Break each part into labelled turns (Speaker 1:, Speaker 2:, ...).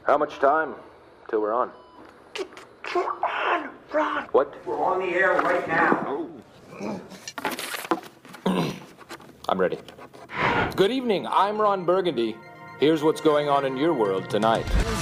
Speaker 1: How much time till we're on?
Speaker 2: We're on, Ron.
Speaker 1: What?
Speaker 2: We're on the air right now.
Speaker 1: I'm ready. Good evening, I'm Ron Burgundy. Here's what's going on in your world tonight.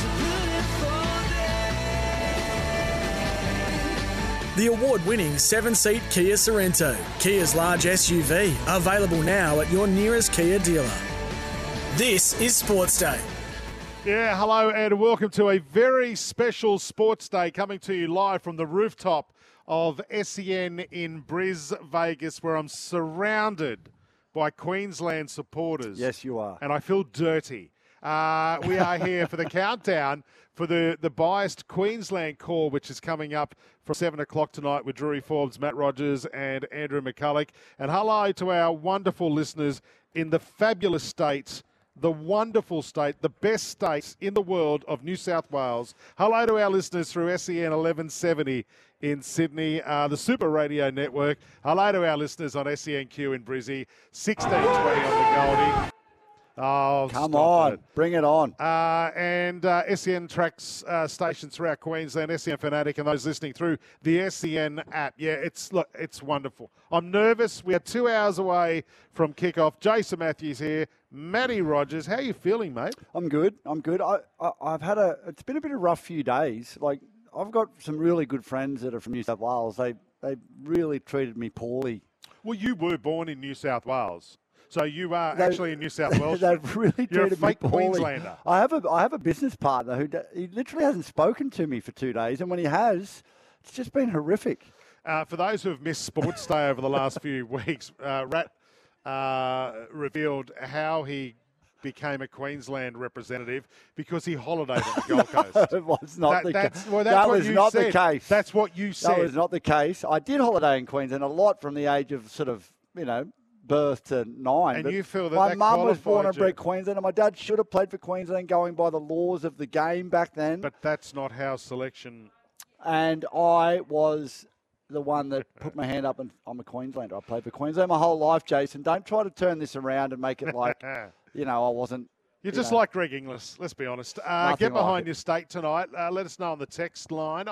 Speaker 3: The award-winning 7-seat Kia Sorento, Kia's large SUV, available now at your nearest Kia dealer. This is Sports Day.
Speaker 4: Yeah, hello and welcome to a very special Sports Day coming to you live from the rooftop of SEN in Vegas, where I'm surrounded by Queensland supporters.
Speaker 5: Yes, you are.
Speaker 4: And I feel dirty. We are here for the countdown for the biased Queensland call, which is coming up from 7 o'clock tonight with Drury Forbes, Matt Rogers and Andrew McCulloch. And hello to our wonderful listeners in the fabulous state, the wonderful state, the best state in the world of New South Wales. Hello to our listeners through SEN 1170 in Sydney, the Super Radio Network. Hello to our listeners on SENQ in Brizzy, 1620 on the Goldie. Oh,
Speaker 5: come on,
Speaker 4: it.
Speaker 5: Bring it on.
Speaker 4: And SEN tracks stations throughout Queensland, SEN Fanatic, and those listening through the SEN app. Yeah, it's wonderful. I'm nervous. We are 2 hours away from kickoff. Jason Matthews here, Matty Rogers. How are you feeling, mate?
Speaker 5: I'm good. I've had it's been a bit of a rough few days. Like, I've got some really good friends that are from New South Wales. They really treated me poorly.
Speaker 4: Well, you were born in New South Wales. So you are actually in New South Wales.
Speaker 5: They've really
Speaker 4: You're
Speaker 5: treated
Speaker 4: a fake
Speaker 5: me poorly.
Speaker 4: Queenslander.
Speaker 5: I have a business partner who he literally hasn't spoken to me for 2 days, and when he has, it's just been horrific.
Speaker 4: For those who have missed Sports Day over the last few weeks, Rat revealed how he became a Queensland representative because he holidayed on the Gold Coast.
Speaker 5: It was not the case.
Speaker 4: That was not the case. That's what you said.
Speaker 5: That was not the case. I did holiday in Queensland a lot from the age of sort of, birth to 9.
Speaker 4: And you feel that
Speaker 5: my
Speaker 4: that
Speaker 5: mum was born
Speaker 4: qualified
Speaker 5: and bred Queensland, and my dad should have played for Queensland going by the laws of the game back then.
Speaker 4: But that's not how selection...
Speaker 5: And I was the one that put my hand up, and I'm a Queenslander. I played for Queensland my whole life, Jason. Don't try to turn this around and make it like, I wasn't...
Speaker 4: You're just like Greg Inglis, let's be honest. Get behind your state tonight. Let us know on the text line.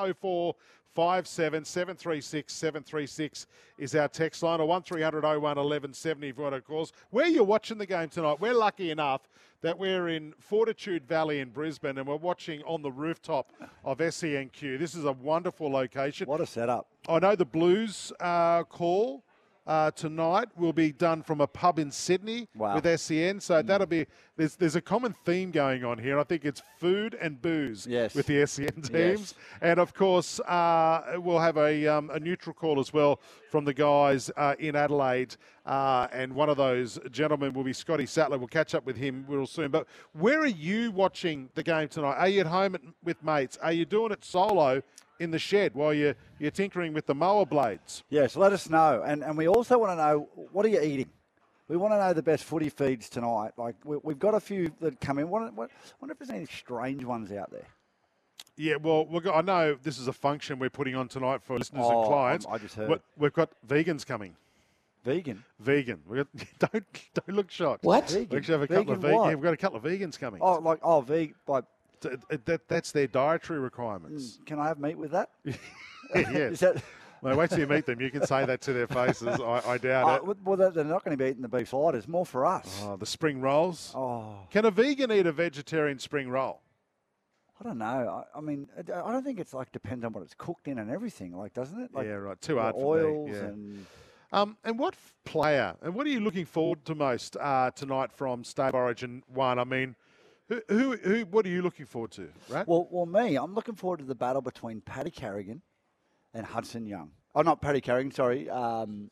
Speaker 4: 0457 736 736 is our text line, or 1300 01 1170 if you want to call us. Where you're watching the game tonight, we're lucky enough that we're in Fortitude Valley in Brisbane, and we're watching on the rooftop of SENQ. This is a wonderful location.
Speaker 5: What a setup.
Speaker 4: I know the Blues call tonight will be done from a pub in Sydney with SEN. So that'll be, there's a common theme going on here. I think it's food and booze with the SEN teams.
Speaker 5: Yes.
Speaker 4: And of course, we'll have a neutral call as well from the guys in Adelaide. And one of those gentlemen will be Scotty Sattler. We'll catch up with him real soon. But where are you watching the game tonight? Are you at home with mates? Are you doing it solo in the shed while you're tinkering with the mower blades?
Speaker 5: Yes, let us know. And we also want to know, what are you eating? We want to know the best footy feeds tonight. Like, we've got a few that come in. Wonder if there's any strange ones out there.
Speaker 4: Yeah, well, I know this is a function we're putting on tonight for listeners and clients.
Speaker 5: I just heard.
Speaker 4: We've got vegans coming.
Speaker 5: Vegan?
Speaker 4: Vegan. Don't look shocked.
Speaker 5: What?
Speaker 4: We actually have a couple of vegans. Yeah, we've got a couple of vegans coming.
Speaker 5: Vegan.
Speaker 4: That's their dietary requirements.
Speaker 5: Can I have meat with that?
Speaker 4: Yes. Well, wait till you meet them. You can say that to their faces. I doubt it.
Speaker 5: Well, they're not going to be eating the beef sliders. More for us.
Speaker 4: Oh, the spring rolls.
Speaker 5: Oh.
Speaker 4: Can a vegan eat a vegetarian spring roll?
Speaker 5: I don't know. I mean, I don't think it's depends on what it's cooked in and everything, doesn't it?
Speaker 4: Yeah, right. Too hard for me.
Speaker 5: Oils
Speaker 4: and what player, and what are you looking forward to most tonight from State of Origin 1? I mean, who? What are you looking forward to, right?
Speaker 5: Well, me, I'm looking forward to the battle between Paddy Carrigan and Hudson Young. Oh, not Paddy Carrigan, sorry. Tom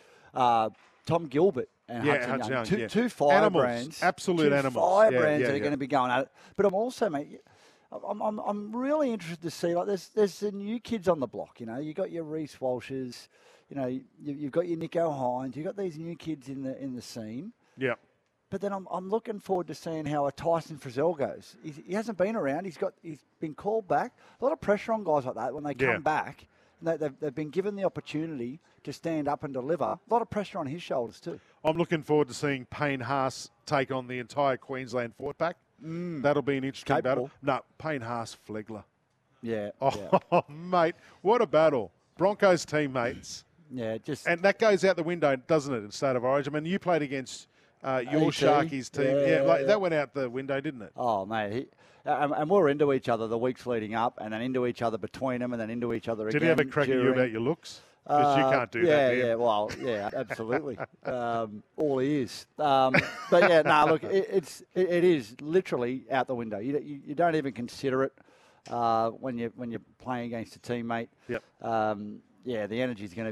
Speaker 5: Gilbert and Hudson Young. Two firebrands.
Speaker 4: Absolute animals.
Speaker 5: Firebrands that are going to be going at it. But I'm also, mate, I'm really interested to see, there's the new kids on the block, You got your Reece Walshes, you've got your Nico Hines, you've got these new kids in the scene.
Speaker 4: Yeah.
Speaker 5: But then I'm looking forward to seeing how a Tyson Frizzell goes. He hasn't been around. He's been called back. A lot of pressure on guys like that when they come back. They've been given the opportunity to stand up and deliver. A lot of pressure on his shoulders too.
Speaker 4: I'm looking forward to seeing Payne Haas take on the entire Queensland forward pack. That'll be an interesting
Speaker 5: Capable.
Speaker 4: battle. No, Payne Haas, Flegler.
Speaker 5: Yeah.
Speaker 4: Oh, mate, what a battle. Broncos teammates.
Speaker 5: Yeah, just
Speaker 4: And that goes out the window, doesn't it, in State of Origin? I mean, you played against your
Speaker 5: AT.
Speaker 4: Sharkies team.
Speaker 5: Yeah.
Speaker 4: That went out the window, didn't it?
Speaker 5: Oh, mate. And we're into each other the weeks leading up, and then into each other between them, and then into each other again.
Speaker 4: Did he have a crack at you
Speaker 5: during.
Speaker 4: about your looks? Because you can't do that, do you?
Speaker 5: Yeah, well, yeah, absolutely. All he is. But yeah, no, look, it is literally out the window. You don't even consider it when you're playing against a teammate.
Speaker 4: Yep.
Speaker 5: Yeah, the energy is going to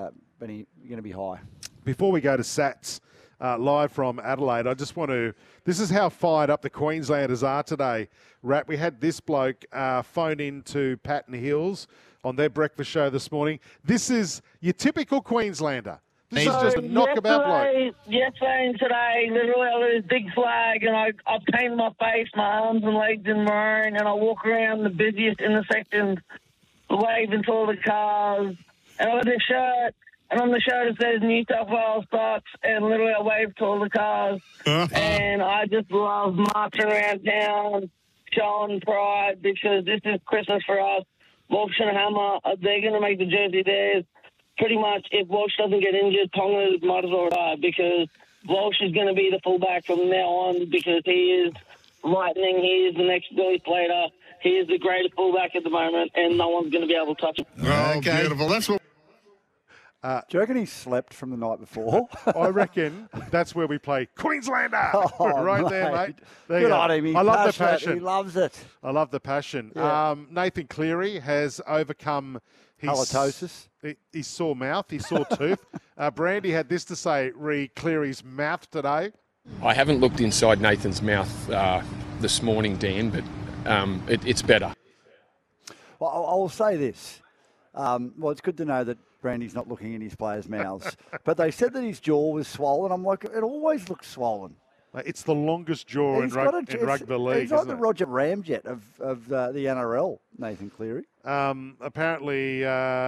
Speaker 5: be high.
Speaker 4: Before we go to Sats, live from Adelaide, I just want to... This is how fired up the Queenslanders are today. Rat, we had this bloke phone in to Patton Hills on their breakfast show this morning. This is your typical Queenslander. This is just a knockabout bloke.
Speaker 6: Yesterday and today, literally I lose big flag and I paint my face, my arms and legs in maroon, and I walk around the busiest intersections waving to all the cars. And I got this shirt, and on the shirt it says New South Wales sucks, and literally I wave to all the cars. And I just love marching around town, showing pride, because this is Christmas for us. Walsh and Hammer, they're going to make the jersey theirs. Pretty much, if Walsh doesn't get injured, Tonga might as well retire, because Walsh is going to be the fullback from now on, because he is lightning. He is the next Billy Slater. He is the greatest fullback at the moment, and no one's going to be able to touch him.
Speaker 7: Oh, beautiful. That's what...
Speaker 5: Do you reckon he slept from the night before?
Speaker 4: I reckon that's where we play Queenslander. There, mate. There
Speaker 5: Good on him.
Speaker 4: I love the passion.
Speaker 5: He loves it.
Speaker 4: I love the passion.
Speaker 5: Yeah.
Speaker 4: Nathan Cleary has overcome his
Speaker 5: Halitosis.
Speaker 4: His sore mouth, his sore tooth. Brandy had this to say re Cleary's mouth today.
Speaker 8: I haven't looked inside Nathan's mouth this morning, Dan, but it's better.
Speaker 5: Well, I'll say this. Well, it's good to know that Brandy's not looking in his players' mouths. But they said that his jaw was swollen. I'm like, it always looks swollen.
Speaker 4: It's the longest jaw in rugby league.
Speaker 5: He's like the Roger Ramjet of the NRL, Nathan Cleary.
Speaker 4: Apparently,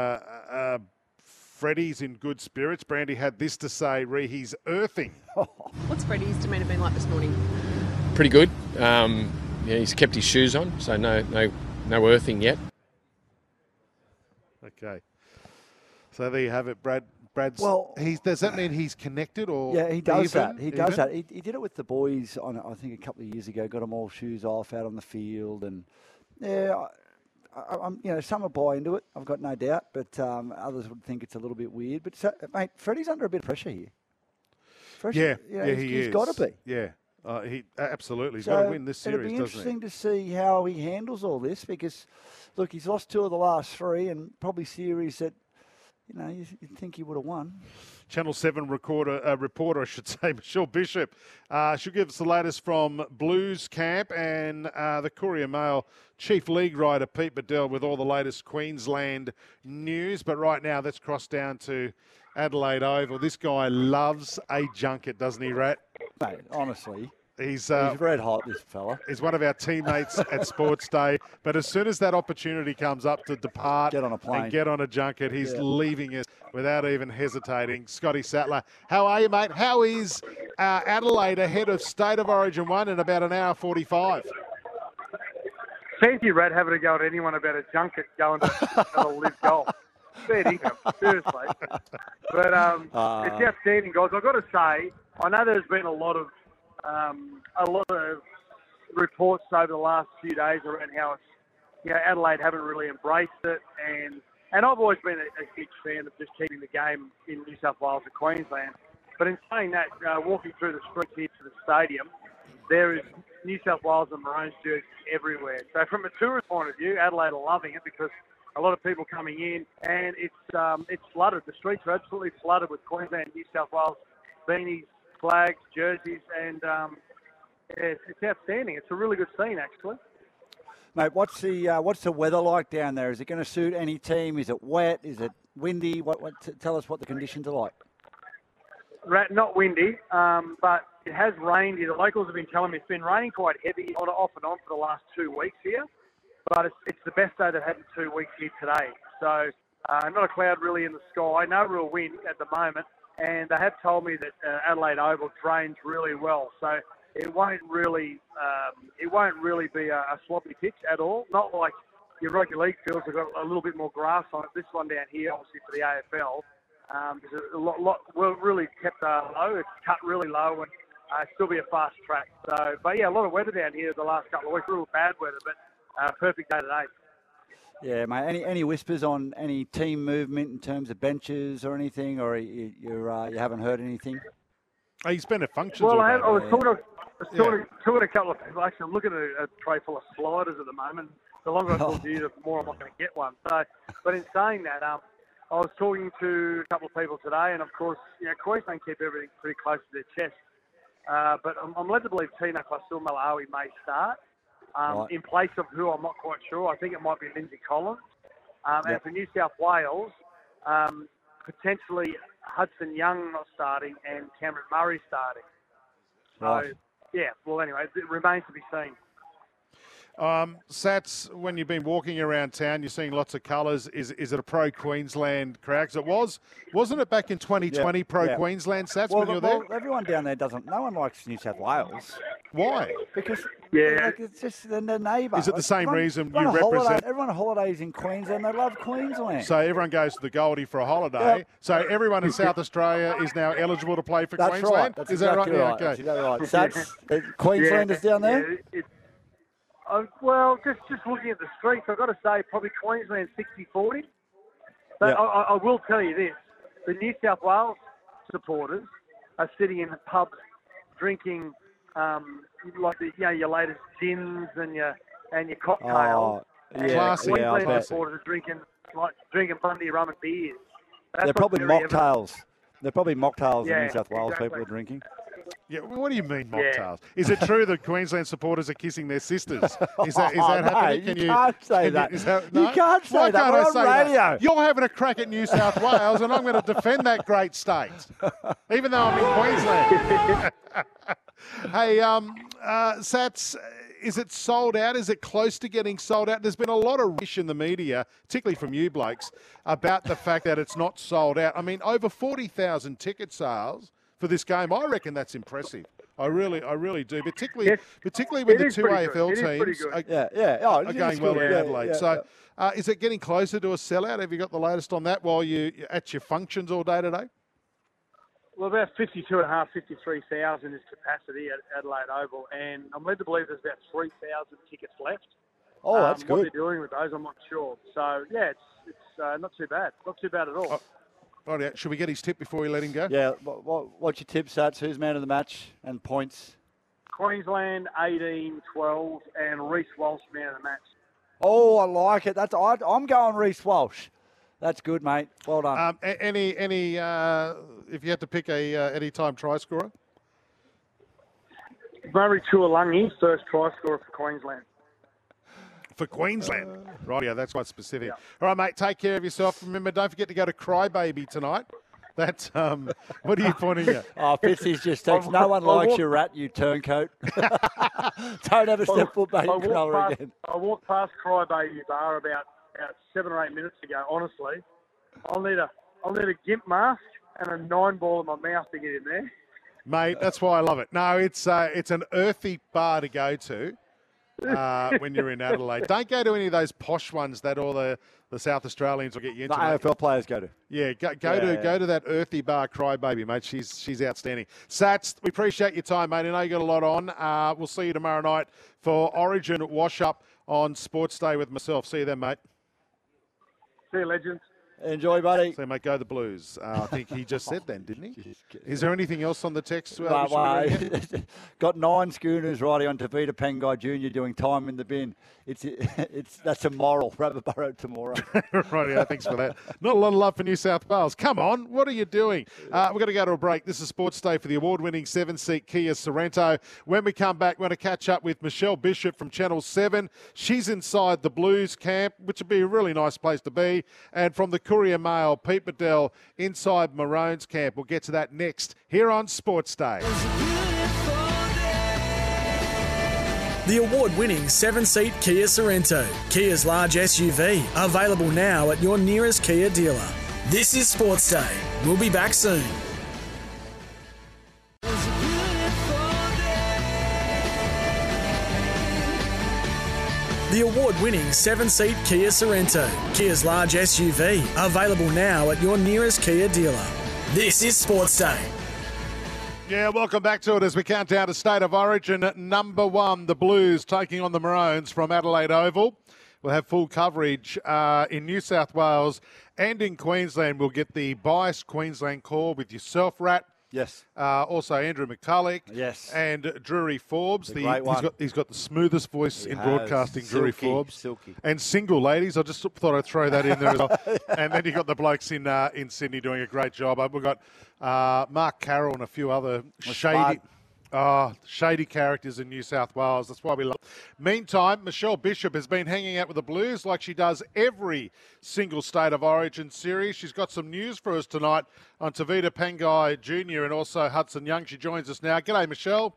Speaker 4: Freddie's in good spirits. Brandy had this to say, he's earthing.
Speaker 9: What's Freddie's demeanour been like this morning?
Speaker 8: Pretty good. He's kept his shoes on, so no earthing yet.
Speaker 4: Okay. So there you have it, Brad. Brad's.
Speaker 5: Well,
Speaker 4: does that mean he's connected or?
Speaker 5: Yeah, he does
Speaker 4: even?
Speaker 5: that. He does that. He did it with the boys I think a couple of years ago. Got them all shoes off out on the field, and yeah, I'm some will buy into it. I've got no doubt, but others would think it's a little bit weird. But mate, Freddie's under a bit of pressure here. He's got to be.
Speaker 4: Yeah. He absolutely. He's got to win this series,
Speaker 5: it'll be
Speaker 4: doesn't he?
Speaker 5: interesting to see how he handles all this, because, look, he's lost 2 of the last 3, and probably series that, you'd think he would have won.
Speaker 4: Channel 7 reporter, I should say, Michelle Bishop, she'll give us the latest from Blues camp, and the Courier Mail chief league writer Pete Bedell with all the latest Queensland news. But right now, let's cross down to Adelaide Oval. This guy loves a junket, doesn't he, Rat?
Speaker 5: Mate, honestly.
Speaker 4: He's
Speaker 5: red hot, this fella.
Speaker 4: He's one of our teammates at Sports Day. But as soon as that opportunity comes up to depart
Speaker 5: get on a plane
Speaker 4: and get on a junket, he's leaving us without even hesitating. Scotty Sattler, how are you, mate? How is Adelaide ahead of State of Origin 1 in about an hour 45?
Speaker 10: Fancy Rat having to go at anyone about a junket going to live golf. Fair income, seriously. But it's outstanding, guys. I've got to say, I know there's been a lot of reports over the last few days around how it's, Adelaide haven't really embraced it, and I've always been a huge fan of just keeping the game in New South Wales and Queensland. But in saying that, walking through the streets here to the stadium, there is New South Wales and Maroons jerseys everywhere. So from a tourist point of view, Adelaide are loving it, because a lot of people coming in, and it's flooded. The streets are absolutely flooded with Queensland and New South Wales beanies, flags, jerseys, and it's outstanding. It's a really good scene, actually.
Speaker 5: Mate, what's the weather like down there? Is it going to suit any team? Is it wet? Is it windy? Tell us what the conditions are like.
Speaker 10: Not windy, but it has rained here. The locals have been telling me it's been raining quite heavy off and on for the last 2 weeks here. But it's the best day they've had in 2 weeks here today. So not a cloud really in the sky, no real wind at the moment. And they have told me that Adelaide Oval drains really well. So it won't really be a sloppy pitch at all. Not like your rugby league fields have got a little bit more grass on it. This one down here, obviously for the AFL, is a lot really kept low. It's cut really low and still be a fast track. So, but yeah, a lot of weather down here the last couple of weeks. A little bad weather, but perfect day today.
Speaker 5: Yeah, mate. Any whispers on any team movement in terms of benches or anything, or you haven't heard anything?
Speaker 4: Oh, he's been at functions.
Speaker 10: Well,
Speaker 4: all
Speaker 10: I
Speaker 4: day.
Speaker 10: was talking to a couple of people. Actually, I'm looking at a tray full of sliders at the moment. The longer I talk to you, the more I'm not going to get one. So, but in saying that, I was talking to a couple of people today, and of course, Queensland keep everything pretty close to their chest. But I'm led to believe Tino Fa'asuamaleaui may start in place of who I'm not quite sure. I think it might be Lindsay Collins. And for New South Wales, potentially Hudson Young not starting and Cameron Murray starting. So, yeah, well, anyway, it remains to be seen.
Speaker 4: Sats, when you've been walking around town, you're seeing lots of colours. Is it a pro-Queensland crowd? 'Cause wasn't it back in 2020 pro-Queensland, Sats, when you were there?
Speaker 5: Well, everyone down there doesn't. No one likes New South Wales.
Speaker 4: Why?
Speaker 5: Because it's just their neighbour.
Speaker 4: Is it the same reason you
Speaker 5: represent?
Speaker 4: represent?
Speaker 5: Everyone holidays in Queensland. They love Queensland.
Speaker 4: So everyone goes to the Goldie for a holiday.
Speaker 5: Yep.
Speaker 4: So everyone in South Australia is now eligible to play for
Speaker 5: That's
Speaker 4: Queensland?
Speaker 5: right. That's
Speaker 4: is
Speaker 5: exactly
Speaker 4: that right?
Speaker 5: right.
Speaker 4: Yeah, okay.
Speaker 5: That's exactly right. Queenslanders down there?
Speaker 10: Yeah, well, just looking at the streets, I've got to say probably Queensland 60-40. But I will tell you this. The New South Wales supporters are sitting in the pubs drinking like your latest gins and your cocktails.
Speaker 4: Classy.
Speaker 10: Queensland supporters are drinking Bundy rum and beers.
Speaker 5: They're probably mocktails. They're probably mocktails the New South Wales
Speaker 10: exactly.
Speaker 5: people are drinking.
Speaker 4: Yeah, what do you mean mocktails? Is it true that Queensland supporters are kissing their sisters? Is that
Speaker 5: No,
Speaker 4: happening?
Speaker 5: you can't say that.
Speaker 4: No?
Speaker 5: You can't say
Speaker 4: Why
Speaker 5: that.
Speaker 4: can't
Speaker 5: We're
Speaker 4: I
Speaker 5: on
Speaker 4: say
Speaker 5: radio.
Speaker 4: that? You're having a crack at New South Wales, and I'm going to defend that great state, even though I'm in Queensland. Hey, Sats, is it sold out? Is it close to getting sold out? There's been a lot of rubbish in the media, particularly from you blokes, about the fact that it's not sold out. I mean, over 40,000 ticket sales for this game. I reckon that's impressive. I really do. Particularly when the two AFL teams are going well in Adelaide. Is it getting closer to a sellout? Have you got the latest on that while you're at your functions all day today?
Speaker 10: Well, about 52,500, 53,000 is capacity at Adelaide Oval, and I'm led to believe there's about 3,000 tickets left.
Speaker 5: Oh, that's good.
Speaker 10: What they're doing with those, I'm not sure. So, yeah, it's not too bad. Not too bad at all.
Speaker 4: Right, should we get his tip before we let him go?
Speaker 5: Yeah, what's your tip, Sats? Who's man of the match and points?
Speaker 10: Queensland 18-12 and Reece Walsh man of the match.
Speaker 5: Oh, I like it. I'm going Reece Walsh. That's good, mate. Well done.
Speaker 4: Any if you had to pick a anytime try scorer?
Speaker 10: Murray Tuolangi, first try scorer for Queensland.
Speaker 4: For Queensland. Right, yeah, that's quite specific. Yeah. All right, mate, take care of yourself. Remember, don't forget to go to Crybaby tonight. That's, what are you pointing at?
Speaker 5: Oh, Fitzy's just text, no one likes your rat, you turncoat. Don't ever step foot back in colour again.
Speaker 10: I walked past Crybaby Bar about 7 or 8 minutes ago, honestly. I'll need a gimp mask and a 9-ball in my mouth to get in there.
Speaker 4: Mate, that's why I love it. No, it's an earthy bar to go to. When you're in Adelaide. Don't go to any of those posh ones that all the South Australians will get you into.
Speaker 5: The AFL players go to.
Speaker 4: Yeah, go to that earthy bar, Crybaby, mate. She's outstanding. Sats, we appreciate your time, mate. I know you got a lot on. We'll see you tomorrow night for Origin Wash Up on Sports Day with myself. See you then, mate.
Speaker 10: See you, legends.
Speaker 5: Enjoy, buddy.
Speaker 4: So, mate, go the Blues. I think he just said then, didn't he? Is there anything else on the text?
Speaker 5: Got 9 schooners riding on Tavita Pengai Jr. doing time in the bin. That's immoral. Rabbit tomorrow.
Speaker 4: Right, yeah, thanks for that. Not a lot of love for New South Wales. Come on, what are you doing? We're going to go to a break. This is Sports Day for the award-winning 7-seat Kia Sorrento. When we come back, we're going to catch up with Michelle Bishop from Channel 7. She's inside the Blues camp, which would be a really nice place to be. And from the Courier Mail, Pete Bedell inside Maroons camp. We'll get to that next here on Sports Day.
Speaker 3: The award-winning 7-seat Kia Sorrento, Kia's large SUV, available now at your nearest Kia dealer. This is Sports Day. We'll be back soon. The award-winning 7-seat Kia Sorrento, Kia's large SUV, available now at your nearest Kia dealer. This is Sports Day.
Speaker 4: Yeah, welcome back to it as we count down to State of Origin at number 1, the Blues taking on the Maroons from Adelaide Oval. We'll have full coverage in New South Wales and in Queensland. We'll get the biased Queensland call with yourself, Rat.
Speaker 5: Yes.
Speaker 4: Also Andrew McCulloch.
Speaker 5: Yes.
Speaker 4: And Drury Forbes.
Speaker 5: Great one.
Speaker 4: He's got the smoothest voice in broadcasting, Drury Forbes.
Speaker 5: Silky.
Speaker 4: And single ladies. I just thought I'd throw that in there as well. And then you've got the blokes in Sydney doing a great job. We've got Mark Carroll and a few other shady characters in New South Wales. That's why we love it. Meantime, Michelle Bishop has been hanging out with the Blues like she does every single State of Origin series. She's got some news for us tonight on Tavita Pangai Jr. and also Hudson Young. She joins us now. G'day, Michelle.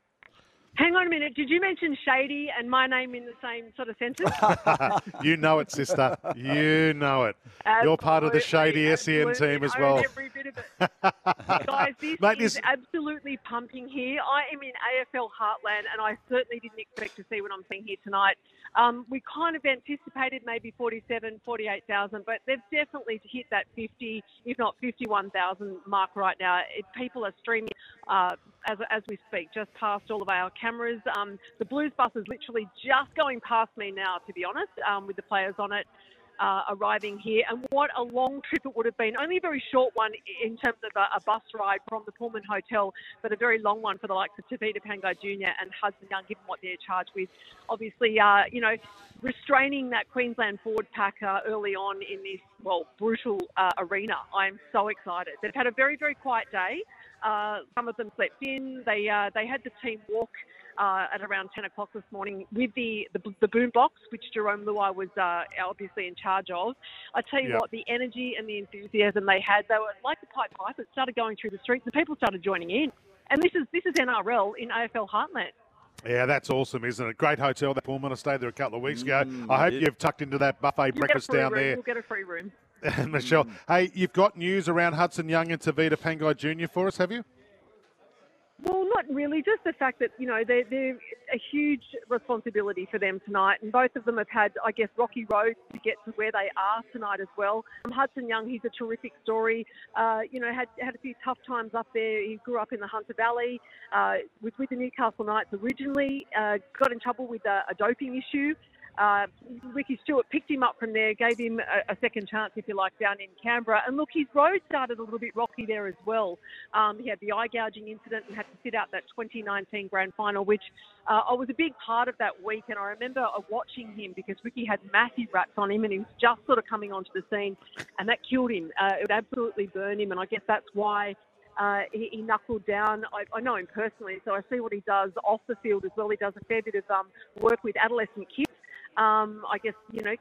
Speaker 9: Hang on a minute. Did you mention Shady and my name in the same sort of sentence?
Speaker 4: You know it, sister. You know it. You're part of the Shady SEN team as well.
Speaker 9: Every bit of it. Guys, this is absolutely pumping here. I am in AFL Heartland, and I certainly didn't expect to see what I'm seeing here tonight. We kind of anticipated maybe 47,000, 48,000, but they've definitely hit that 50, if not 51,000 mark right now. People are streaming as we speak, just past all of our cameras. The Blues bus is literally just going past me now, to be honest, with the players on it arriving here. And what a long trip it would have been. Only a very short one in terms of a bus ride from the Pullman Hotel, but a very long one for the likes of Tavita Pangai Jr. and Hudson Young, given what they're charged with. Obviously, restraining that Queensland forward pack early on in this, brutal arena. I'm so excited. They've had a very, very quiet day. Some of them slept in. They had the team walk at around 10 o'clock this morning with the boom box, which Jerome Luai was obviously in charge of. I tell you what, the energy and the enthusiasm they had, they were like the Pied Piper. It started going through the streets and people started joining in. And this is NRL in AFL Heartland.
Speaker 4: Yeah, that's awesome, isn't it? Great hotel, that Pullman. I stayed there a couple of weeks ago. I hope you've tucked into that buffet breakfast down there.
Speaker 9: You'll get a free room.
Speaker 4: Michelle, hey, you've got news around Hudson Young and Tavita Pangai Jr. for us, have you?
Speaker 9: Well, not really. Just the fact that, they're a huge responsibility for them tonight. And both of them have had, I guess, rocky roads to get to where they are tonight as well. Hudson Young, he's a terrific story. Had a few tough times up there. He grew up in the Hunter Valley, was with the Newcastle Knights originally, got in trouble with a doping issue. Ricky Stewart picked him up from there, gave him a second chance, if you like, down in Canberra. And look, his road started a little bit rocky there as well. He had the eye gouging incident and had to sit out that 2019 grand final, which I was a big part of that week. And I remember watching him because Ricky had massive raps on him and he was just sort of coming onto the scene, and that killed him. It would absolutely burn him. And I guess that's why he knuckled down. I know him personally, so I see what he does off the field as well. He does a fair bit of work with adolescent kids. I guess,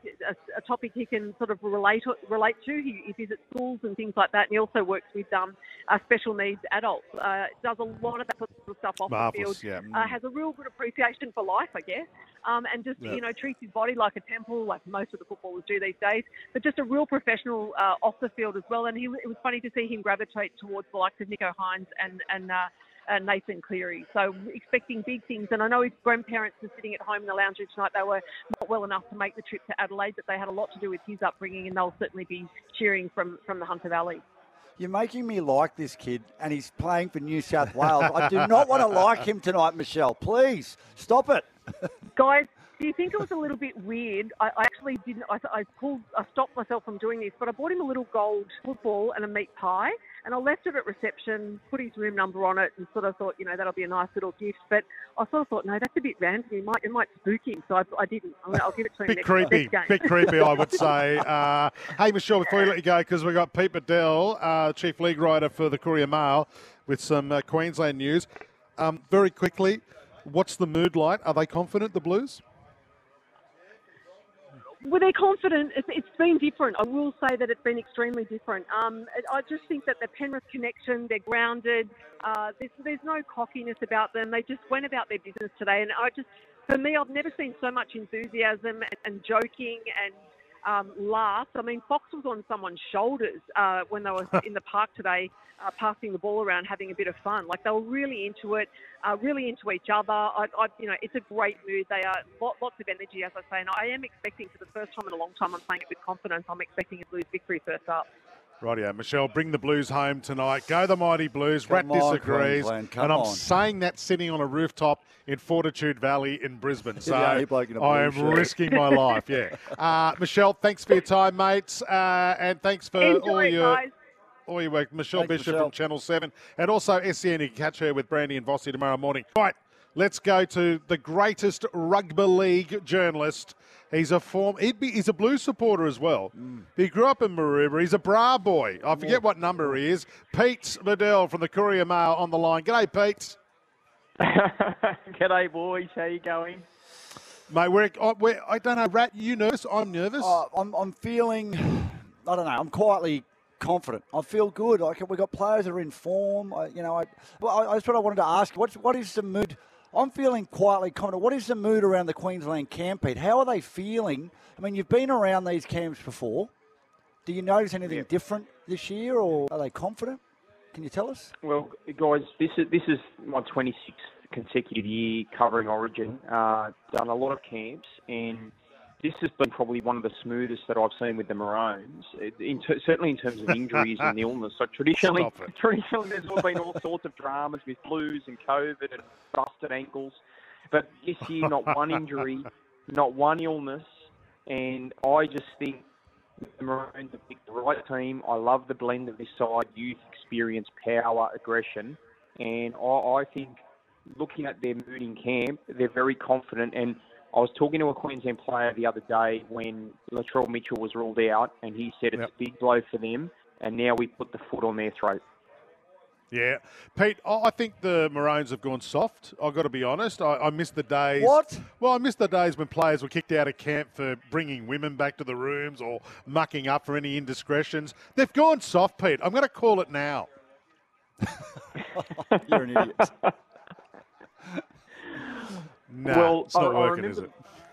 Speaker 9: a topic he can sort of relate to. He visits schools and things like that, and he also works with special needs adults. Does a lot of that sort of stuff off the field.
Speaker 4: Yeah.
Speaker 9: Has a real good appreciation for life, I guess, and just, treats his body like a temple, like most of the footballers do these days, but just a real professional off the field as well. And it was funny to see him gravitate towards the likes of Nico Hines and Nathan Cleary. So expecting big things. And I know his grandparents are sitting at home in the lounge room tonight. They were not well enough to make the trip to Adelaide, but they had a lot to do with his upbringing, and they'll certainly be cheering from the Hunter Valley.
Speaker 5: You're making me like this kid, and he's playing for New South Wales. I do not want to like him tonight, Michelle. Please, stop it.
Speaker 9: Guys, do you think it was a little bit weird? I actually didn't. I stopped myself from doing this, but I bought him a little gold football and a meat pie, and I left it at reception, put his room number on it, and sort of thought, that'll be a nice little gift. But I sort of thought, no, that's a bit random. It might spook him, so I didn't. I'll give it to him next game.
Speaker 4: Bit creepy, I would say. Hey, Michelle, before we let you go, because we've got Pete Bedell, Chief League Writer for the Courier Mail, with some Queensland news. Very quickly, what's the mood like? Are they confident, the Blues?
Speaker 9: Well, they're confident. It's been different. I will say that it's been extremely different. I just think that the Penrith connection, they're grounded. There's no cockiness about them. They just went about their business today. And for me, I've never seen so much enthusiasm and joking laughed. I mean, Fox was on someone's shoulders when they were in the park today, passing the ball around, having a bit of fun. Like, they were really into it, really into each other. It's a great mood. They are lots of energy, as I say, and I am expecting, for the first time in a long time, I'm saying it with confidence, I'm expecting a Blues victory first up.
Speaker 4: Rightio, Michelle, bring the Blues home tonight. Go the mighty Blues. Rat disagrees. And I'm saying that sitting on a rooftop in Fortitude Valley in Brisbane. So I am risking my life, yeah. Michelle, thanks for your time, mates. And thanks for all your work. Michelle Bishop from Channel 7. And also SEN, you can catch her with Brandy and Vossi tomorrow morning. Right, let's go to the greatest rugby league journalist. He's a Blues supporter as well. He grew up in Maroubra. He's a Bra boy. I forget what number he is. Pete Liddell from the Courier Mail on the line. G'day, Pete.
Speaker 11: G'day, boys. How you going?
Speaker 4: Mate, I don't know, Rat, you nervous? I'm nervous.
Speaker 5: I'm feeling, I don't know, I'm quietly confident. I feel good. We've got players that are in form. That's what I wanted to ask. What is the mood? I'm feeling quietly confident. What is the mood around the Queensland camp, Pete? How are they feeling? I mean, you've been around these camps before. Do you notice anything different this year, or are they confident? Can you tell us?
Speaker 11: Well, guys, this is my 26th consecutive year covering Origin. Done a lot of camps, and this has been probably one of the smoothest that I've seen with the Maroons, certainly in terms of injuries and illness. So traditionally there's been all sorts of dramas with Blues and COVID and busted ankles. But this year, not one injury, not one illness, and I just think the Maroons have picked the right team. I love the blend of this side, youth, experience, power, aggression, and I think looking at their mood in camp, they're very confident. And I was talking to a Queensland player the other day when Latrell Mitchell was ruled out, and he said it's a big blow for them, and now we put the foot on their throat.
Speaker 4: Yeah. Pete, I think the Maroons have gone soft. I've got to be honest. I miss the days.
Speaker 5: What?
Speaker 4: Well, I miss the days when players were kicked out of camp for bringing women back to the rooms or mucking up for any indiscretions. They've gone soft, Pete. I'm going to call it now.
Speaker 5: You're an idiot.
Speaker 4: No, well, it's not working, is it?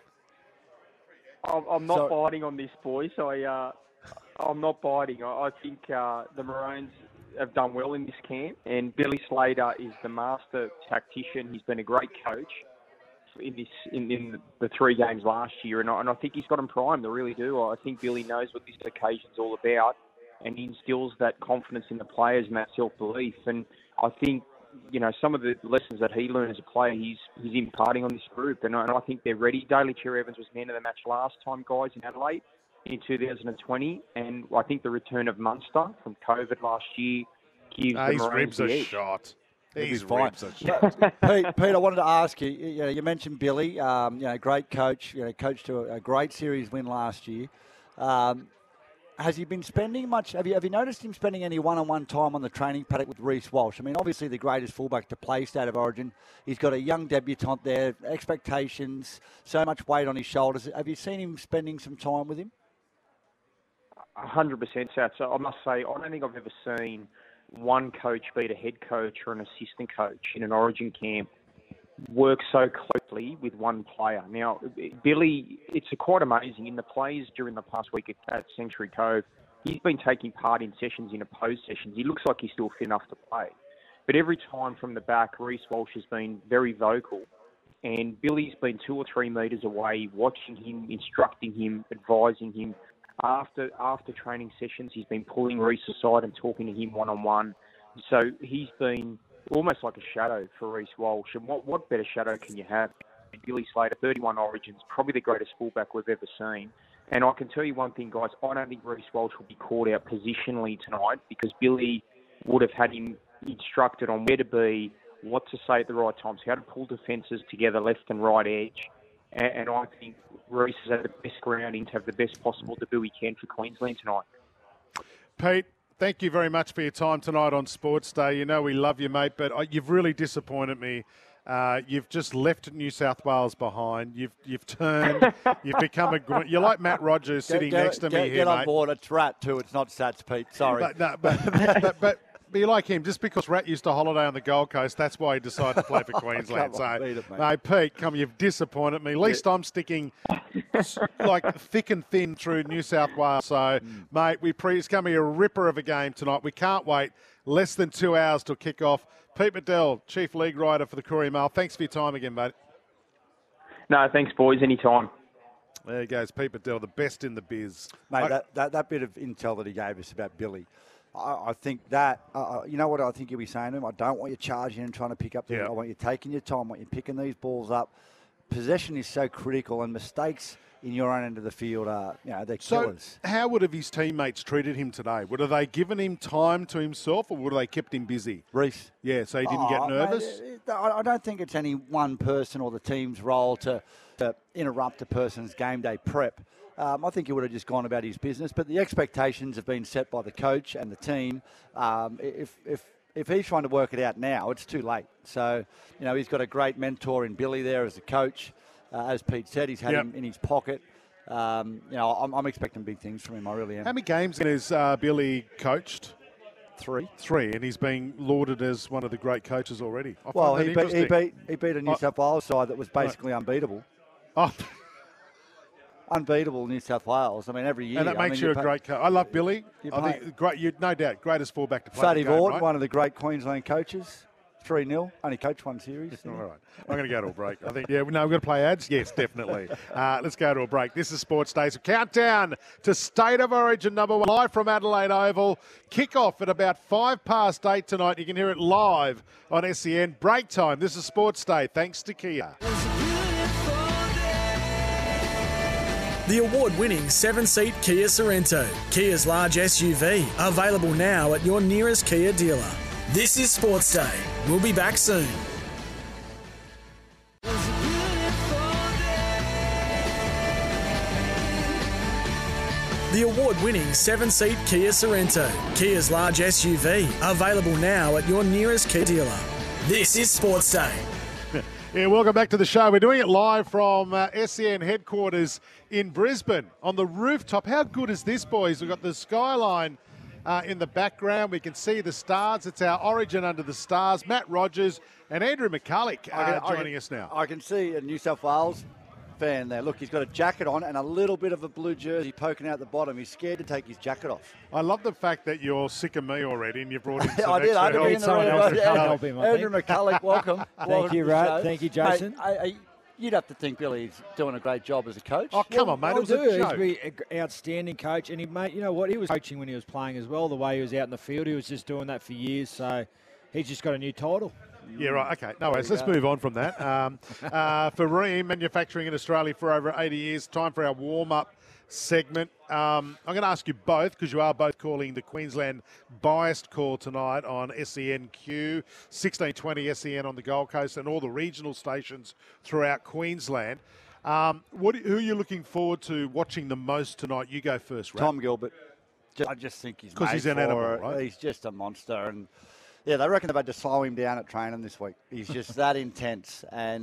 Speaker 11: I'm not biting on this, boys. I'm not biting. I think the Maroons have done well in this camp, and Billy Slater is the master tactician. He's been a great coach in the 3 games last year, and I think he's got them primed. I really do. I think Billy knows what this occasion's all about, and he instills that confidence in the players and that self-belief. And I think, some of the lessons that he learned as a player, he's imparting on this group, and I think they're ready. Daly Cherry-Evans was man of the match last time, guys, in Adelaide in 2020, and I think the return of Munster from COVID last year gives the Maroons the edge.
Speaker 4: His shot.
Speaker 5: He's fine. Pete, I wanted to ask you. You mentioned Billy, great coach. Coached to a great series win last year. Has he been spending much? Have you noticed him spending any one-on-one time on the training paddock with Reece Walsh? I mean, obviously the greatest fullback to play State of Origin. He's got a young debutant there, expectations, so much weight on his shoulders. Have you seen him spending some time with him?
Speaker 11: 100%, Sat. So I must say, I don't think I've ever seen one coach beat a head coach or an assistant coach in an Origin camp work so closely with one player. Now, Billy, it's quite amazing. In the plays during the past week at Century Cove, he's been taking part in sessions, in opposed sessions. He looks like he's still fit enough to play. But every time from the back, Reece Walsh has been very vocal. And Billy's been 2 or 3 metres away, watching him, instructing him, advising him. After training sessions, he's been pulling Reece aside and talking to him one-on-one. So he's been almost like a shadow for Reece Walsh. And what better shadow can you have? Billy Slater, 31 Origins, probably the greatest fullback we've ever seen. And I can tell you one thing, guys, I don't think Reece Walsh will be caught out positionally tonight, because Billy would have had him instructed on where to be, what to say at the right times, how to pull defences together, left and right edge. And I think Reece has had the best grounding to have the best possible debut he can for Queensland tonight.
Speaker 4: Pete, thank you very much for your time tonight on Sports Day. You know we love you, mate, but you've really disappointed me. You've just left New South Wales behind. You've turned. You've become you're like Matt Rogers sitting next to me here, mate.
Speaker 5: Get on board. It's Rat too. It's not Sats, Pete. Sorry.
Speaker 4: But Be like him, just because Rat used to holiday on the Gold Coast, that's why he decided to play for Queensland. Pete, you've disappointed me. At least I'm sticking like thick and thin through New South Wales. So, mate, it's going to be a ripper of a game tonight. We can't wait. Less than 2 hours till kick off. Pete Medell, Chief League Writer for the Courier Mail. Thanks for your time again, mate.
Speaker 11: No, thanks, boys. Anytime.
Speaker 4: There he goes, Pete Medell, the best in the biz.
Speaker 5: Mate, that bit of intel that he gave us about Billy, I think that, you know what I think you'll be saying to him? I don't want you charging and trying to pick up the I want you taking your time, I want you picking these balls up. Possession is so critical, and mistakes in your own end of the field are, they're killers.
Speaker 4: So how would have his teammates treated him today? Would have they given him time to himself, or would have they kept him busy?
Speaker 5: Reece.
Speaker 4: Yeah, so he didn't get nervous?
Speaker 5: Mate, I don't think it's any one person or the team's role to interrupt a person's game day prep. I think he would have just gone about his business, but the expectations have been set by the coach and the team. If he's trying to work it out now, it's too late. So, he's got a great mentor in Billy there as a coach. As Pete said, he's had him in his pocket. I'm expecting big things from him. I really am.
Speaker 4: How many games has Billy coached?
Speaker 5: Three,
Speaker 4: and he's being lauded as one of the great coaches already.
Speaker 5: He beat a New South Wales side that was basically unbeatable.
Speaker 4: Oh.
Speaker 5: Unbeatable New South Wales. I mean, every year.
Speaker 4: And that makes you a great coach. I love Billy. I think great. No doubt, greatest fullback to play.
Speaker 5: Sadie Vaught, one of the great Queensland coaches. 3-0. Only coached one series.
Speaker 4: All right. I'm going to go to a break. I think, we've got to play ads? Yes, definitely. Let's go to a break. This is Sports Day. So countdown to State of Origin number 1, live from Adelaide Oval. Kick-off at about 8:05 tonight. You can hear it live on SEN. Break time. This is Sports Day. Thanks to Kia.
Speaker 3: The award-winning 7-seat Kia Sorrento, Kia's large SUV, available now at your nearest Kia dealer. This is Sports Day. We'll be back soon. The award-winning 7-seat Kia Sorrento, Kia's large SUV, available now at your nearest Kia dealer. This is Sports Day.
Speaker 4: Yeah, welcome back to the show. We're doing it live from SEN headquarters in Brisbane on the rooftop. How good is this, boys? We've got the skyline in the background. We can see the stars. It's our Origin under the stars. Matt Rogers and Andrew McCulloch joining us now.
Speaker 5: I can see a New South Wales fan there. Look, he's got a jacket on and a little bit of a blue jersey poking out the bottom. He's scared to take his jacket off.
Speaker 4: I love the fact that you're sick of me already and you've brought in some
Speaker 5: I did. I
Speaker 4: extra
Speaker 5: did.
Speaker 12: Help him,
Speaker 5: Andrew McCulloch, welcome.
Speaker 12: Thank you, Rat. Thank you, Jason.
Speaker 5: Mate, you'd have to think Billy's doing a great job as a coach.
Speaker 4: Oh, come on, mate. It was a joke.
Speaker 12: He's an outstanding coach. And, mate, you know what? He was coaching when he was playing as well, the way he was out in the field. He was just doing that for years. So he's just got a new title.
Speaker 4: Yeah, right. Okay. No worries. Let's move on from that. For Ream, manufacturing in Australia for over 80 years. Time for our warm-up segment. I'm going to ask you both, because you are both calling the Queensland biased call tonight on SENQ, 1620 SEN on the Gold Coast and all the regional stations throughout Queensland. Who are you looking forward to watching the most tonight? You go first, Rat.
Speaker 5: Tom Gilbert. I just think he's
Speaker 4: because he's an animal, right?
Speaker 5: He's just a monster. And yeah, they reckon they've had to slow him down at training this week. He's just that intense. And,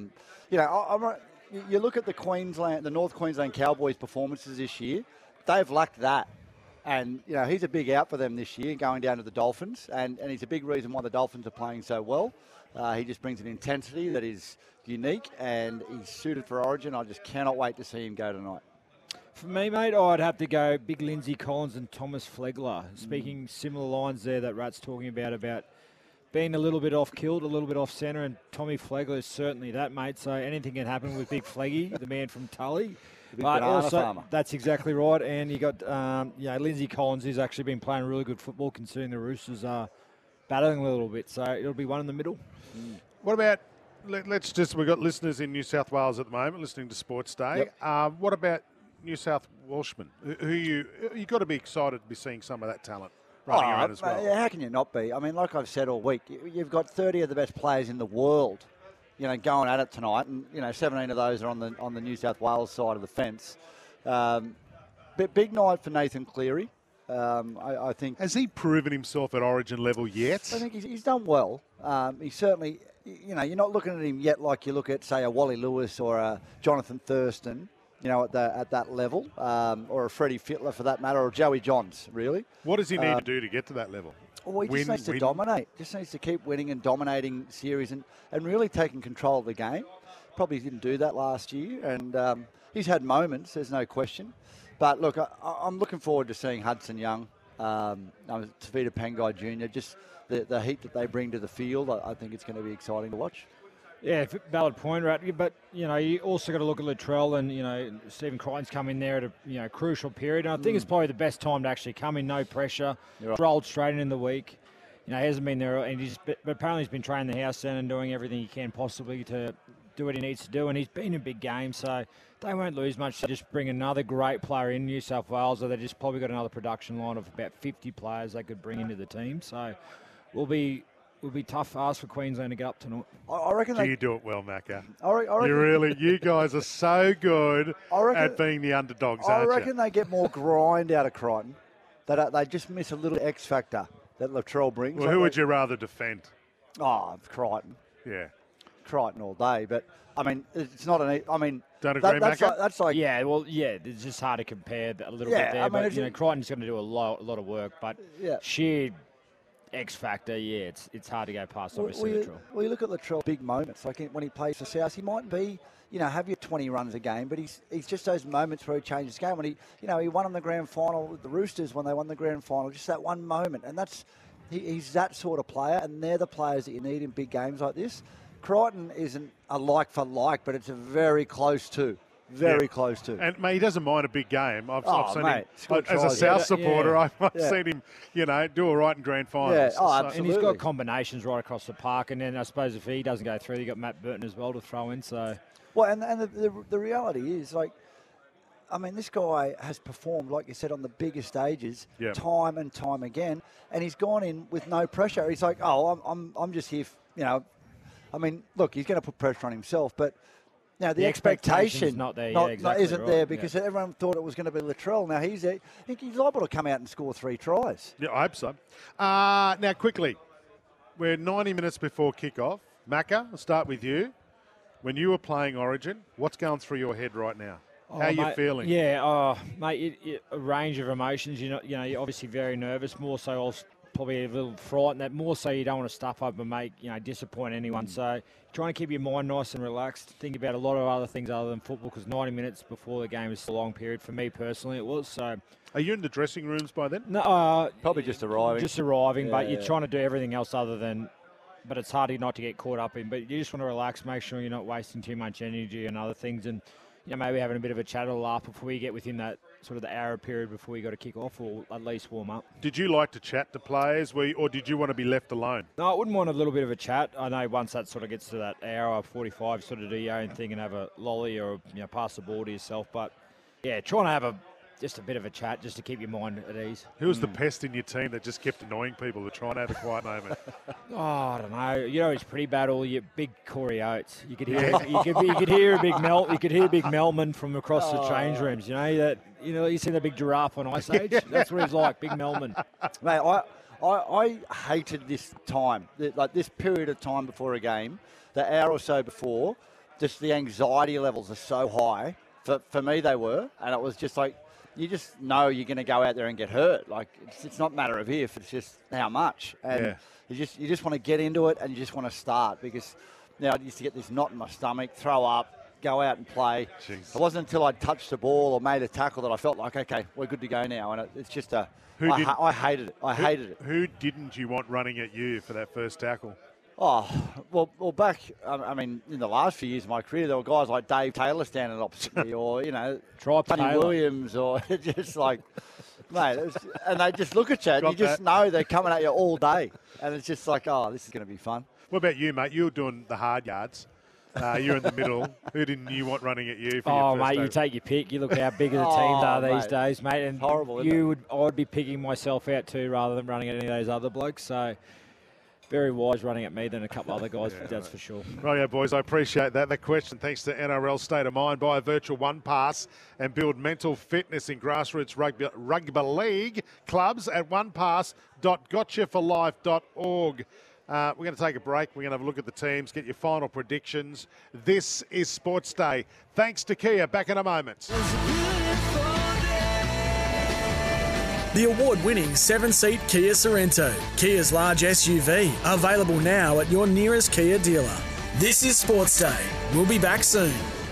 Speaker 5: you look at the North Queensland Cowboys' performances this year, they've lacked that. And, he's a big out for them this year, going down to the Dolphins. And he's a big reason why the Dolphins are playing so well. He just brings an intensity that is unique, and he's suited for Origin. I just cannot wait to see him go tonight.
Speaker 12: For me, mate, I'd have to go big Lindsay Collins and Thomas Flegler. Speaking similar lines there that Rat's talking about being a little bit off-killed, a little bit off-centre, and Tommy Flegler is certainly that, mate. So anything can happen with Big Fleggy, the man from Tully.
Speaker 5: But also,
Speaker 12: farmer. That's exactly right. And you got, Lindsay Collins, who's actually been playing really good football, considering the Roosters are battling a little bit. So it'll be one in the middle.
Speaker 4: What about, we've got listeners in New South Wales at the moment listening to Sports Day.
Speaker 5: Yep.
Speaker 4: What about New South Welshmen? You've got to be excited to be seeing some of that talent running around as well.
Speaker 5: How can you not be? I mean, like I've said all week, you've got 30 of the best players in the world, going at it tonight, and 17 of those are on the New South Wales side of the fence. But big night for Nathan Cleary. I think.
Speaker 4: Has he proven himself at Origin level yet?
Speaker 5: I think he's done well. He's certainly, you're not looking at him yet like you look at, say, a Wally Lewis or a Jonathan Thurston. At that level, or a Freddie Fittler for that matter, or Joey Johns, really.
Speaker 4: What does he need to do to get to that level?
Speaker 5: Well, he just needs to dominate. Just needs to keep winning and dominating series and really taking control of the game. Probably didn't do that last year, and he's had moments, there's no question. But look, I'm looking forward to seeing Hudson Young, Tavita Pangai Jr., just the heat that they bring to the field. I think it's going to be exciting to watch.
Speaker 12: Yeah, valid point, Rat. But, you also got to look at Latrell and, Stephen Crichton's come in there at a crucial period. And I think it's probably the best time to actually come in, no pressure,
Speaker 5: Right.
Speaker 12: rolled straight in the week. He hasn't been there, and but apparently he's been training the house down and doing everything he can possibly to do what he needs to do. And he's been in big games, so they won't lose much to just bring another great player in New South Wales. Or they just probably got another production line of about 50 players they could bring into the team. So will be tough ask for Queensland to get up tonight.
Speaker 5: I reckon
Speaker 4: You do it well, Macca.
Speaker 5: I reckon,
Speaker 4: You guys are so good at being the underdogs,
Speaker 5: I
Speaker 4: aren't
Speaker 5: reckon they get more grind out of Crichton. That they just miss a little X factor that Latrell brings.
Speaker 4: Well, who would you rather defend?
Speaker 5: Oh, Crichton.
Speaker 4: Yeah.
Speaker 5: Crichton all day, but I mean, it's not an. I mean,
Speaker 4: don't agree, Macca?
Speaker 5: That's like.
Speaker 12: Yeah, well, yeah, it's just hard to compare a little
Speaker 5: Yeah,
Speaker 12: bit there.
Speaker 5: I mean,
Speaker 12: But Crichton's going to do a lot of work, but
Speaker 5: Yeah.
Speaker 12: sheer X factor, yeah, it's hard to go past. Obviously, Latrell.
Speaker 5: We look at Latrell big moments. Like when he plays for South, he might be, have your 20 runs a game, but he's just those moments where he changes the game. When he won on the grand final with the Roosters when they won the grand final, just that one moment, and he's that sort of player, and they're the players that you need in big games like this. Crichton isn't a like for like, but it's a very close to. Very close to.
Speaker 4: And, mate, he doesn't mind a big game. I've seen
Speaker 5: mate,
Speaker 4: him, as a South supporter, I've
Speaker 5: Yeah.
Speaker 4: seen him, do all right in grand finals.
Speaker 5: Yeah. Oh,
Speaker 4: So-
Speaker 5: absolutely.
Speaker 12: And he's got combinations right across the park. And then I suppose if he doesn't go through, you got Matt Burton as well to throw in. So,
Speaker 5: Well, and the reality is, this guy has performed, like you said, on the biggest stages time and time again, and he's gone in with no pressure. He's like, I'm just here, look, he's going to put pressure on himself, but the expectation
Speaker 12: not there. Yeah, exactly
Speaker 5: isn't
Speaker 12: right.
Speaker 5: there because everyone thought it was going to be Latrell. Now he's there. I think he's liable to come out and score 3 tries.
Speaker 4: Yeah, I hope so. Now, quickly, we're 90 minutes before kickoff. Macca, I'll start with you. When you were playing Origin, what's going through your head right now? How are you feeling?
Speaker 12: Yeah, mate, a range of emotions. You're obviously very nervous. More so, I was probably a little frightened. That more so, you don't want to stuff up and disappoint anyone. So, trying to keep your mind nice and relaxed. Think about a lot of other things other than football because 90 minutes before the game is a long period for me personally. It was so.
Speaker 4: Are you in the dressing rooms by then?
Speaker 12: No,
Speaker 5: probably just arriving.
Speaker 12: Just arriving, but you're trying to do everything else other than. But it's hard not to get caught up in. But you just want to relax, make sure you're not wasting too much energy and other things, and maybe having a bit of a chat or laugh before you get within that sort of the hour period before you got to kick off, or at least warm up.
Speaker 4: Did you like to chat to players, or did you want to be left alone?
Speaker 12: No, I wouldn't want a little bit of a chat. I know once that sort of gets to that hour 45, sort of do your own thing and have a lolly or pass the ball to yourself. But yeah, trying to have just a bit of a chat just to keep your mind at ease.
Speaker 4: Who was the pest in your team that just kept annoying people to try and have a quiet moment?
Speaker 12: Oh, I don't know. It's pretty bad. All your big Corey Oates. You could hear, you could hear a big You could hear big Melman from across the change rooms. You see the big giraffe on Ice Age. That's what he's like, big Melman.
Speaker 5: Mate, I hated this time, this period of time before a game, the hour or so before. Just the anxiety levels are so high. For me, they were, and it was just like. You just know you're going to go out there and get hurt. Like it's not a matter of if, it's just how much. And you just want to get into it and you just want to start because I used to get this knot in my stomach, throw up, go out and play.
Speaker 4: Jeez.
Speaker 5: It wasn't until I'd touched the ball or made a tackle that I felt like, okay, we're good to go now. And it's just I hated it. I hated it.
Speaker 4: Who didn't you want running at you for that first tackle?
Speaker 5: Oh, well, back, in the last few years of my career, there were guys like Dave Taylor standing opposite me or, Tony Williams or just like, mate, and they just look at you and you just know they're coming at you all day. And it's just like, oh, this is going to be fun.
Speaker 4: What about you, mate? You were doing the hard yards. You're in the middle. Who didn't you want running at you for your first
Speaker 12: mate, you take your pick. You look how big the teams are these days, mate. And
Speaker 5: horrible,
Speaker 12: I would be picking myself out too rather than running at any of those other blokes. So very wise running at me than a couple other guys, that's for sure.
Speaker 4: Right, boys, I appreciate that. The question, thanks to NRL State of Mind, buy a virtual one pass and build mental fitness in grassroots rugby league clubs at onepass.gotchaforlife.org. We're going to take a break. We're going to have a look at the teams, get your final predictions. This is Sports Day. Thanks to Kia. Back in a moment.
Speaker 3: The award-winning 7-seat Kia Sorento, Kia's large SUV, available now at your nearest Kia dealer. This is Sports Day. We'll be back soon.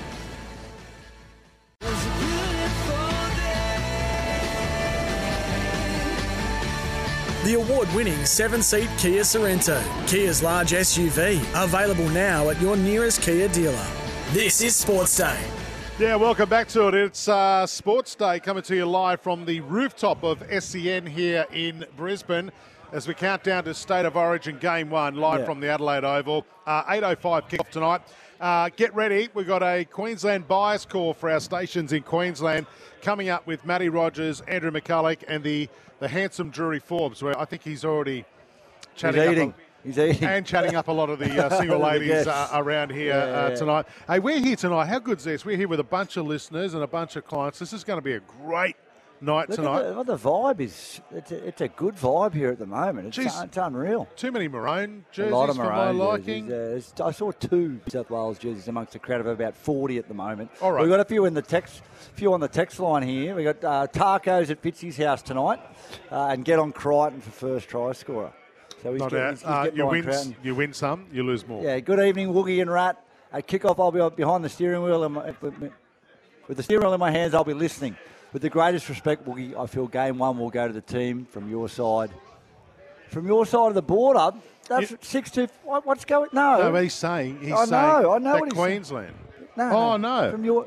Speaker 3: The award-winning 7-seat Kia Sorento, Kia's large SUV, available now at your nearest Kia dealer. This is Sports Day.
Speaker 4: Yeah, welcome back to it. It's Sports Day coming to you live from the rooftop of SEN here in Brisbane as we count down to State of Origin Game 1 live from the Adelaide Oval. 8:05 kick-off tonight. Get ready. We've got a Queensland bias call for our stations in Queensland coming up with Matty Rogers, Andrew McCulloch and the handsome Drury Forbes, where I think he's already chatting
Speaker 5: He's eating.
Speaker 4: And chatting up a lot of the single ladies around here tonight. Hey, we're here tonight. How good's this? We're here with a bunch of listeners and a bunch of clients. This is going to be a great night tonight.
Speaker 5: The vibe is, it's a good vibe here at the moment. It's unreal.
Speaker 4: Too many maroon jerseys
Speaker 5: a lot of
Speaker 4: for my
Speaker 5: maroon
Speaker 4: liking.
Speaker 5: jerseys. I saw 2 New South Wales jerseys amongst a crowd of about 40 at the moment.
Speaker 4: All right.
Speaker 5: We've got a few on the text line here. We've got tacos at Fitzy's house tonight and get on Crichton for first try scorer. So he's getting
Speaker 4: you win some, you lose more.
Speaker 5: Yeah, good evening, Woogie and Rat. At kick-off, I'll be behind the steering wheel. With the steering wheel in my hands, I'll be listening. With the greatest respect, Woogie, I feel Game 1 will go to the team from your side. From your side of the border, that's 6-2. What's going? No,
Speaker 4: he's saying.
Speaker 5: I know
Speaker 4: that
Speaker 5: what he's
Speaker 4: Queensland.
Speaker 5: No,
Speaker 4: no.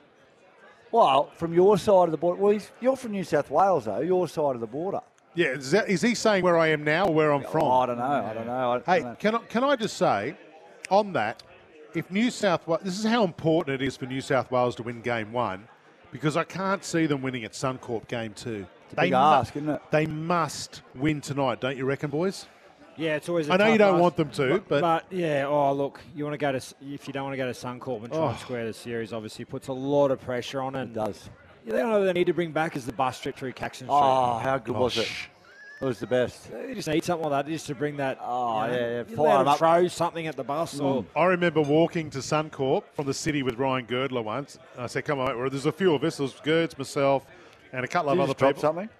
Speaker 5: From your side of the border. Well, you're from New South Wales, though. Your side of the border.
Speaker 4: Yeah, is he saying where I am now or where I'm from?
Speaker 5: I don't know.
Speaker 4: Hey, can I just say, on that, if New South Wales, this is how important it is for New South Wales to win Game 1, because I can't see them winning at Suncorp Game 2.
Speaker 5: It's a big ask, isn't it?
Speaker 4: They must win tonight, don't you reckon, boys?
Speaker 12: Yeah, it's always.
Speaker 4: I know you don't want them to, but
Speaker 12: yeah. Oh, look, you want to go to if you don't want to go to Suncorp and try and square the series, obviously puts a lot of pressure on it.
Speaker 5: It does.
Speaker 12: Yeah, they don't know what they need to bring back is the bus trip through Caxton Street.
Speaker 5: Oh, how good was it? It was the best.
Speaker 12: You just need something like that just to bring that.
Speaker 5: Yeah.
Speaker 12: Fire them up. Throw something at the bus. Or
Speaker 4: I remember walking to Suncorp from the city with Ryan Girdler once. I said, "Come on, mate." There's a few of us. There's Girds, myself, and a couple of other people.
Speaker 5: Drop something?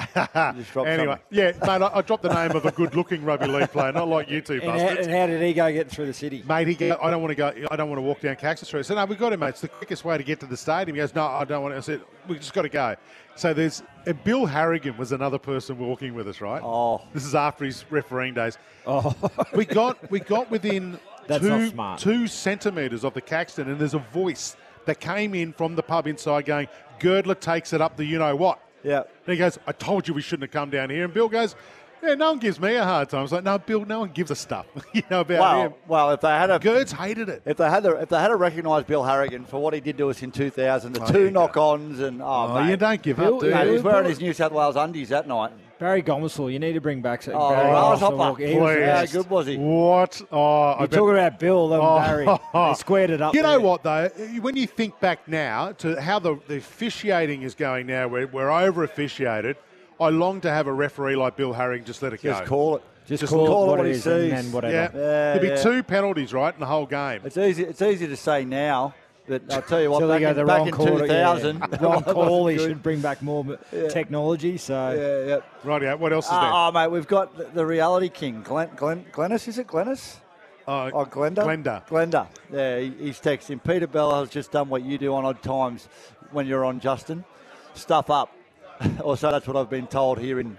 Speaker 4: Anyway, yeah, mate, I dropped the name of a good-looking rugby league player, not like you two bastards.
Speaker 12: And how did he go getting through the city?
Speaker 4: Mate, I don't want to walk down Caxton Street. I said, no, we've got him, mate. It's the quickest way to get to the stadium. He goes, no, I don't want to. I said, we just got to go. So there's Bill Harrigan was another person walking with us, right?
Speaker 5: Oh,
Speaker 4: this is after his refereeing days.
Speaker 12: Oh,
Speaker 4: we got within
Speaker 12: That's
Speaker 4: 2 centimetres of the Caxton, and there's a voice that came in from the pub inside going, Girdler takes it up the you-know-what.
Speaker 5: Yeah.
Speaker 4: And he goes, I told you we shouldn't have come down here. And Bill goes, yeah, no one gives me a hard time. I was like, no, Bill, no one gives a stuff about him.
Speaker 5: Well, if they had
Speaker 4: Girds hated it.
Speaker 5: If they had recognised Bill Harrigan for what he did to us in 2000, the 2 knock-ons and mate,
Speaker 4: you don't give up, do you?
Speaker 5: He was wearing his New South Wales undies that night.
Speaker 12: Barry Gomersall, you need to bring back.
Speaker 5: Barry Grasshopper. How good was he?
Speaker 4: What?
Speaker 12: You're talking about Bill and Barry. They squared it up.
Speaker 4: You know what, though? When you think back now to how the officiating is going now, we're over-officiated, I long to have a referee like Bill Harrigan just let it go.
Speaker 5: Just call it.
Speaker 12: Just call it what he sees.
Speaker 5: And
Speaker 12: whatever.
Speaker 4: There'll be 2 penalties, right, in the whole game.
Speaker 5: It's easy to say now. But I'll tell you what,
Speaker 12: so
Speaker 5: back in 2000...
Speaker 12: Wrong call, he should bring back more technology. So.
Speaker 4: Rightio, what else is there?
Speaker 5: Oh, mate, we've got the reality king, Glennis, is it Glennis? Glenda. Yeah, he's texting. Peter Bell has just done what you do on odd times when you're on, Justin. Stuff up. Also, that's what I've been told here in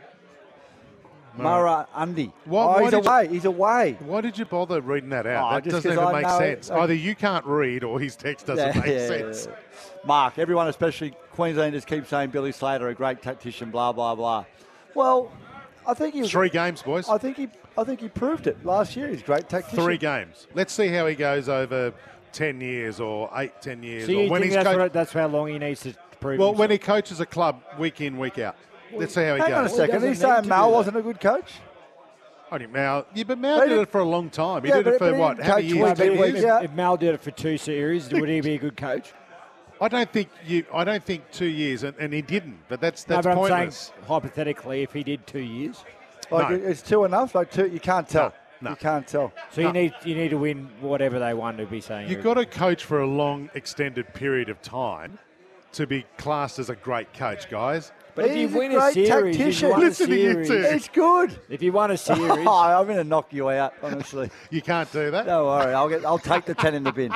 Speaker 5: Murra Undi. He's away.
Speaker 4: Why did you bother reading that out? That doesn't even make sense. Either you can't read or his text doesn't make sense.
Speaker 5: Mark, everyone, especially Queenslanders, keep saying Billy Slater, a great tactician, blah, blah, blah. Well, I think he was...
Speaker 4: 3 games, boys.
Speaker 5: I think he proved it last year. He's a great tactician.
Speaker 4: 3 games. Let's see how he goes over 10 years or 10 years.
Speaker 12: So you think that's how long he needs to prove himself?
Speaker 4: When he coaches a club week in, week out. Let's see how he goes.
Speaker 5: Hang on a second. He's saying Mal wasn't a good coach?
Speaker 4: I think Mal... Yeah, but Mal did it for a long time. He did it for, what, how many years?
Speaker 12: If Mal did it for 2 series, would he be a good coach?
Speaker 4: I don't think 2 years, and he didn't. But that's pointless.
Speaker 12: I'm saying, hypothetically, if he did 2 years...
Speaker 5: Is 2 enough? Like 2, you can't tell.
Speaker 4: No.
Speaker 5: You can't tell.
Speaker 12: So you need to win whatever they want to be saying.
Speaker 4: You've got to coach for a long, extended period of time to be classed as a great coach, guys.
Speaker 12: But if you
Speaker 5: He's
Speaker 12: win
Speaker 5: a
Speaker 12: a
Speaker 5: great
Speaker 12: series,
Speaker 5: tactician.
Speaker 12: if you won a
Speaker 4: Listen to you
Speaker 12: series,
Speaker 4: two.
Speaker 5: It's good.
Speaker 12: if you won a series,
Speaker 5: I'm going to knock you out, honestly.
Speaker 4: You can't do that.
Speaker 5: Don't worry. I'll take the 10 in the bin.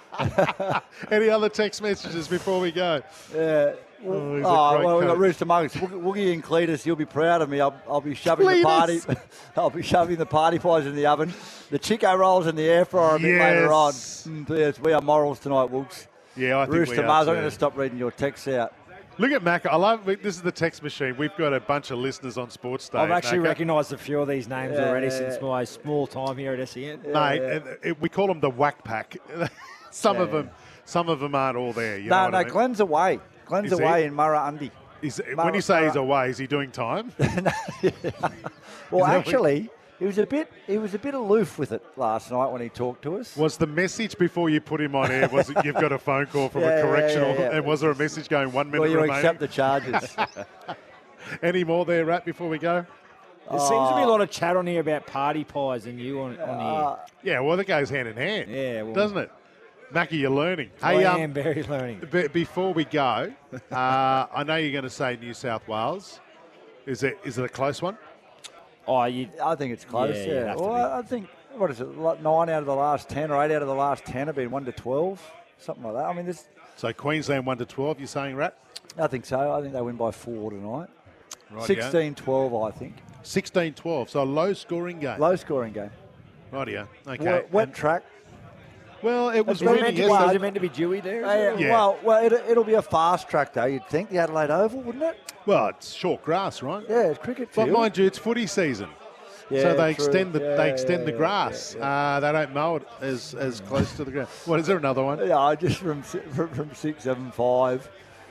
Speaker 4: Any other text messages before we go?
Speaker 5: Yeah.
Speaker 4: he's a great
Speaker 5: Well, we've got
Speaker 4: coach.
Speaker 5: Rooster Muggins. Woogie and Cletus, you'll be proud of me. I'll be shoving the party. I'll be shoving the party pies in the oven. The Chico rolls in the air fryer a bit later on. Yes, we are morals tonight, Woogs.
Speaker 4: Yeah, I think
Speaker 5: Rooster
Speaker 4: we are
Speaker 5: Mars, I'm
Speaker 4: too.
Speaker 5: going to stop reading your texts out.
Speaker 4: Look at Macca. I love this is the text machine. We've got a bunch of listeners on Sports Day.
Speaker 12: I've actually
Speaker 4: Macca.
Speaker 12: recognised a few of these names already since my small time here at SEN.
Speaker 4: Mate, we call them the whack pack. Some of them aren't all there. You know
Speaker 5: No,
Speaker 4: what I mean?
Speaker 5: Glenn's away. Glenn's
Speaker 4: Is he?
Speaker 5: away in Murrah-Undy.
Speaker 4: When you say he's away, is he doing time?
Speaker 5: Well, actually, he was a bit aloof with it last night when he talked to us.
Speaker 4: Was the message before you put him on air, was it you've got a phone call from a correctional? And was there a message going 1 minute
Speaker 5: Will you
Speaker 4: remaining?
Speaker 5: accept the charges?
Speaker 4: Any more there, Rat, before we go?
Speaker 12: There seems to be a lot of chat on here about party pies and you on here.
Speaker 4: Yeah, well, that goes hand in hand, doesn't it? Mackie, you're learning.
Speaker 12: I am very learning.
Speaker 4: Before we go, I know you're going to say New South Wales. Is it a close one?
Speaker 5: I think it's close, yeah. Well, I think, what is it, like 9 out of the last 10 or 8 out of the last 10 have been 1-12, something like that. I mean,
Speaker 4: So Queensland 1-12, you're saying, Rat?
Speaker 5: I think so. I think they win by 4 tonight.
Speaker 4: Right,
Speaker 5: 16-12, I think.
Speaker 4: 16-12, so a low-scoring game.
Speaker 5: Low-scoring game.
Speaker 4: Rightio, okay.
Speaker 5: Wet track.
Speaker 4: Well, it was
Speaker 5: Is
Speaker 4: really
Speaker 5: it
Speaker 12: meant to be dewy there?
Speaker 4: Yeah.
Speaker 5: Well, it'll be a fast track, though, you'd think, the Adelaide Oval, wouldn't it?
Speaker 4: Well, it's short grass, right?
Speaker 5: Yeah, it's cricket
Speaker 4: But
Speaker 5: field.
Speaker 4: mind you, it's footy season.
Speaker 5: Yeah,
Speaker 4: so they
Speaker 5: true.
Speaker 4: extend the
Speaker 5: Yeah,
Speaker 4: the grass. They don't mow it as close to the ground. What, is there another one?
Speaker 5: Yeah, just from 6, 7, 5.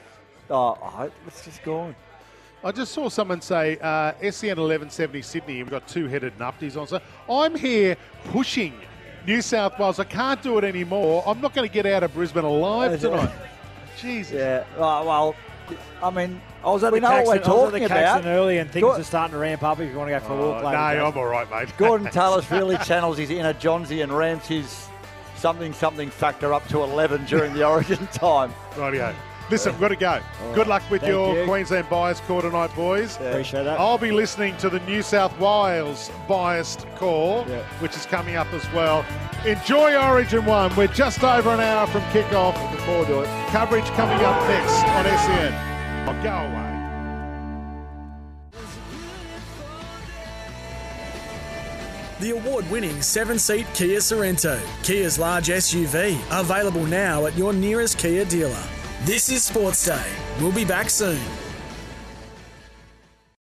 Speaker 5: Let's just go on.
Speaker 4: I just saw someone say SEN 1170 Sydney, we've got two-headed nupties on. So I'm here pushing New South Wales. I can't do it anymore. I'm not going to get out of Brisbane alive tonight. Jesus.
Speaker 5: Yeah, well, I mean,
Speaker 12: I was at
Speaker 5: we
Speaker 12: the
Speaker 5: know what we're talking about.
Speaker 12: early and things are starting to ramp up if you want to go for a walk
Speaker 4: No,
Speaker 12: later.
Speaker 4: I'm all right, mate.
Speaker 5: Gordon Tallis really channels his inner Johnsy and ramps his something factor up to 11 during the Origin time.
Speaker 4: Rightio. Listen, we've got to go. Good luck with
Speaker 5: Thank
Speaker 4: your
Speaker 5: you.
Speaker 4: Queensland bias call tonight, boys.
Speaker 12: Appreciate that.
Speaker 4: I'll be listening to the New South Wales biased call, which is coming up as well. Enjoy Origin 1. We're just over an hour from kickoff.
Speaker 5: Looking forward to it.
Speaker 4: Coverage coming up next on SEN. I'll go away.
Speaker 3: The award-winning 7-seat Kia Sorrento, Kia's large SUV, available now at your nearest Kia dealer. This is Sports Day. We'll be back soon.